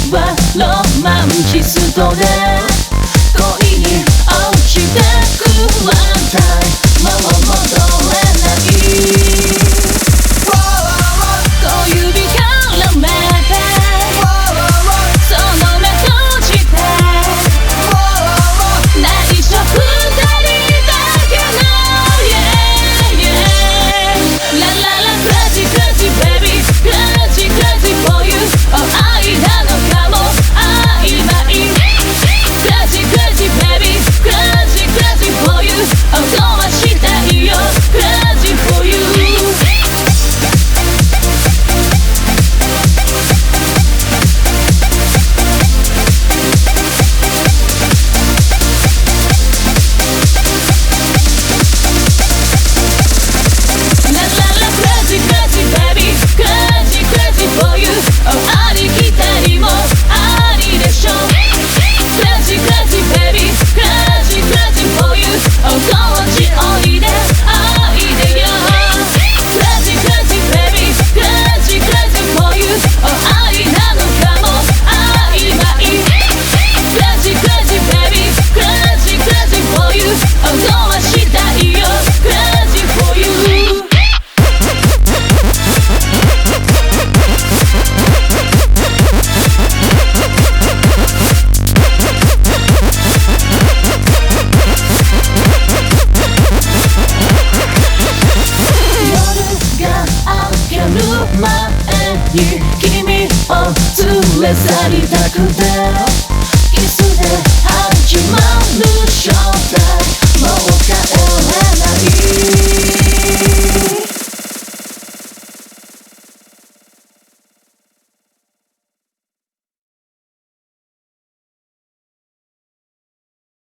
はロマンチストで恋に落ちてくワンタイムもう戻れない小指絡めてその目閉じて内緒二人だけの Yeah yeah La la la crazy crazy baby crazy crazy for you Oh 愛なのかも曖昧 Crazy crazy baby crazy crazy for you Oh 壊したいよ crazy for you前に君を連れ去りたくて